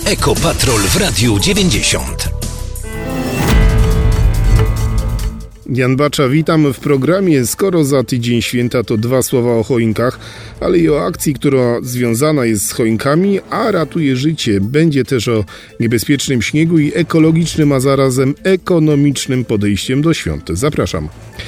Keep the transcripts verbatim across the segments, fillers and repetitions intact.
Ekopatrol w Radiu dziewięćdziesiąt. Jan Bacza, witam w programie. Skoro za tydzień święta, to dwa słowa o choinkach, ale i o akcji, która związana jest z choinkami, a ratuje życie. Będzie też o niebezpiecznym śniegu i ekologicznym, a zarazem ekonomicznym podejściem do świąt. Zapraszam.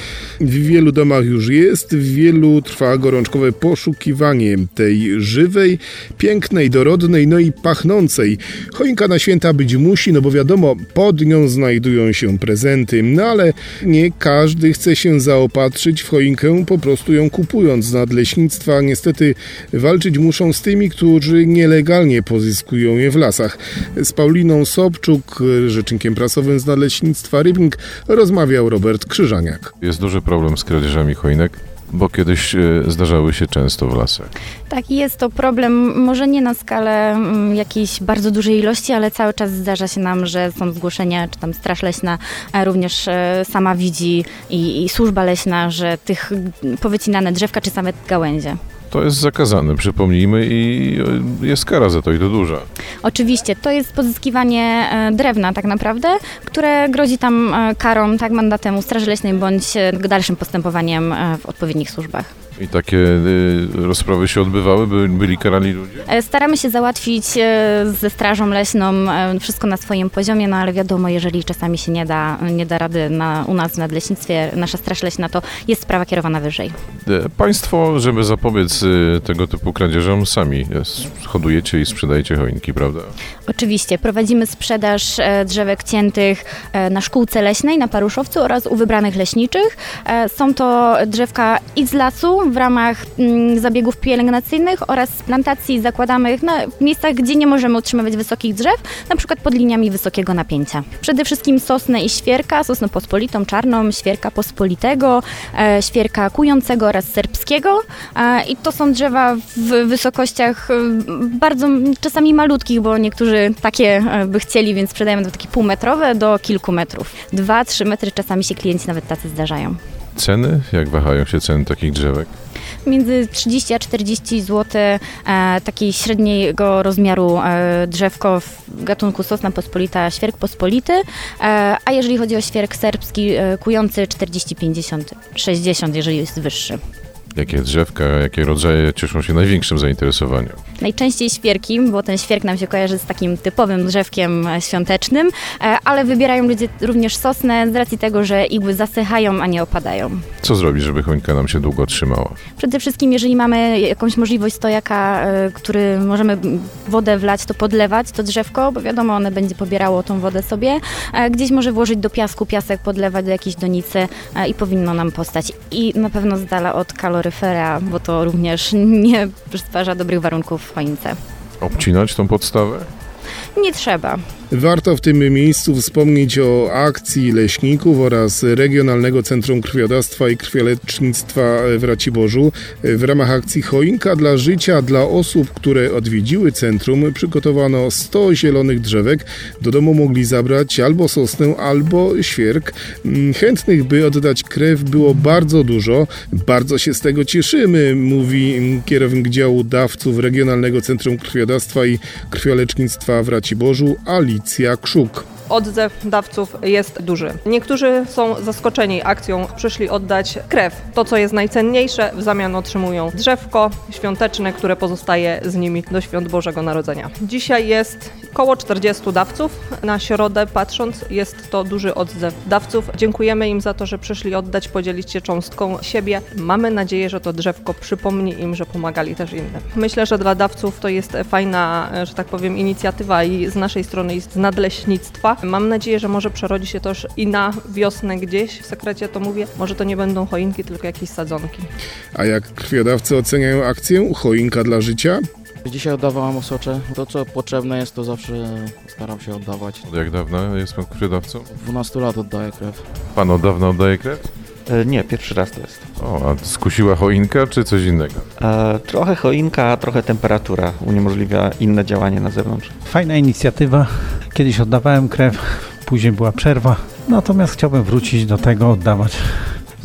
W wielu domach już jest, w wielu trwa gorączkowe poszukiwanie tej żywej, pięknej, dorodnej, no i pachnącej. Choinka na święta być musi, no bo wiadomo, pod nią znajdują się prezenty, no ale nie każdy chce się zaopatrzyć w choinkę, po prostu ją kupując. Z nadleśnictwa niestety walczyć muszą z tymi, którzy nielegalnie pozyskują je w lasach. Z Pauliną Sobczuk, rzecznikiem prasowym z Nadleśnictwa Rybnik, rozmawiał Robert Krzyżaniak. Jest duży problem z kradzieżami choinek, bo kiedyś e, zdarzały się często w lasach. Tak, jest to problem, może nie na skalę m, jakiejś bardzo dużej ilości, ale cały czas zdarza się nam, że są zgłoszenia, czy tam Straż Leśna a również e, sama widzi i, i służba leśna, że tych powycinane drzewka, czy same gałęzie. To jest zakazane, przypomnijmy, i jest kara za to, i to duża. Oczywiście, to jest pozyskiwanie drewna tak naprawdę, które grozi tam karą, tak, mandatem u Straży Leśnej bądź dalszym postępowaniem w odpowiednich służbach. I takie y, rozprawy się odbywały? By, byli karani ludzie? Staramy się załatwić ze Strażą Leśną wszystko na swoim poziomie, no ale wiadomo, jeżeli czasami się nie da, nie da rady na, u nas w Nadleśnictwie, nasza Straż Leśna, to jest sprawa kierowana wyżej. Państwo, żeby zapobiec y, tego typu kradzieżom, sami hodujecie i sprzedajecie choinki, prawda? Oczywiście. Prowadzimy sprzedaż drzewek ciętych na szkółce leśnej, na Paruszowcu oraz u wybranych leśniczych. Są to drzewka i z lasu, w ramach mm, zabiegów pielęgnacyjnych oraz plantacji zakładanych na, w miejscach, gdzie nie możemy utrzymywać wysokich drzew, na przykład pod liniami wysokiego napięcia. Przede wszystkim sosnę i świerka, sosnę pospolitą, czarną, świerka pospolitego, e, świerka kującego oraz serbskiego e, i to są drzewa w wysokościach e, bardzo czasami malutkich, bo niektórzy takie e, by chcieli, więc sprzedajemy do takie półmetrowe do kilku metrów. Dwa, trzy metry czasami się klienci nawet tacy zdarzają. Ceny? Jak wahają się ceny takich drzewek? Między trzydzieści a czterdzieści złotych e, takiej średniego rozmiaru e, drzewko w gatunku sosna pospolita, świerk pospolity, e, a jeżeli chodzi o świerk serbski e, kujący czterdzieści, pięćdziesiąt, sześćdziesiąt, jeżeli jest wyższy. Jakie drzewka, jakie rodzaje cieszą się największym zainteresowaniem? Najczęściej świerki, bo ten świerk nam się kojarzy z takim typowym drzewkiem świątecznym, ale wybierają ludzie również sosnę z racji tego, że igły zasychają, a nie opadają. Co zrobić, żeby choinka nam się długo trzymała? Przede wszystkim, jeżeli mamy jakąś możliwość stojaka, który możemy wodę wlać, to podlewać to drzewko, bo wiadomo, one będzie pobierało tą wodę sobie. Gdzieś może włożyć do piasku, piasek podlewać do jakiejś donicy i powinno nam postać. I na pewno z dala od kaloryfera, bo to również nie stwarza dobrych warunków w choince. Obcinać tą podstawę? Nie trzeba. Warto w tym miejscu wspomnieć o akcji leśników oraz Regionalnego Centrum Krwiodawstwa i Krwiolecznictwa w Raciborzu. W ramach akcji Choinka dla życia dla osób, które odwiedziły centrum, przygotowano sto zielonych drzewek. Do domu mogli zabrać albo sosnę, albo świerk. Chętnych, by oddać krew, było bardzo dużo. Bardzo się z tego cieszymy, mówi kierownik działu dawców Regionalnego Centrum Krwiodawstwa i Krwiolecznictwa w Raciborzu, Alicja Krzuk. Odzew dawców jest duży. Niektórzy są zaskoczeni akcją, przyszli oddać krew. To, co jest najcenniejsze, w zamian otrzymują drzewko świąteczne, które pozostaje z nimi do świąt Bożego Narodzenia. Dzisiaj jest około czterdziestu dawców. Na środę patrząc, jest to duży odzew dawców. Dziękujemy im za to, że przyszli oddać, podzielić się cząstką siebie. Mamy nadzieję, że to drzewko przypomni im, że pomagali też innym. Myślę, że dla dawców to jest fajna, że tak powiem, inicjatywa i z naszej strony i z Nadleśnictwa. Mam nadzieję, że może przerodzi się to już i na wiosnę gdzieś, w sekrecie to mówię, może to nie będą choinki, tylko jakieś sadzonki. A jak krwiodawcy oceniają akcję Choinka dla życia? Dzisiaj oddawałam osocze. To, co potrzebne jest, to zawsze staram się oddawać. Od jak dawna jest pan krwiodawcą? dwanaście lat oddaję krew. Pan od dawna oddaje krew? E, nie, pierwszy raz to jest. O, a skusiła choinka, czy coś innego? E, trochę choinka, trochę temperatura uniemożliwia inne działanie na zewnątrz. Fajna inicjatywa. Kiedyś oddawałem krew, później była przerwa. Natomiast chciałbym wrócić do tego, oddawać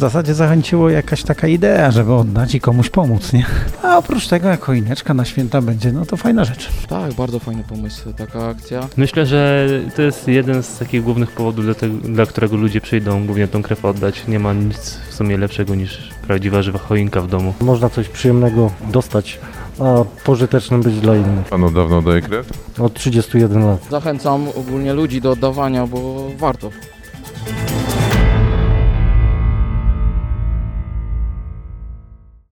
zasadzie zachęciło jakaś taka idea, żeby oddać i komuś pomóc, nie? A oprócz tego, jak choineczka na święta będzie, no to fajna rzecz. Tak, bardzo fajny pomysł, taka akcja. Myślę, że to jest jeden z takich głównych powodów, dla, tego, dla którego ludzie przyjdą głównie tą krew oddać. Nie ma nic w sumie lepszego niż prawdziwa żywa choinka w domu. Można coś przyjemnego dostać, a pożytecznym być dla innych. Pan od dawna oddaje krew? Od trzydziestu jeden lat. Zachęcam ogólnie ludzi do oddawania, bo warto.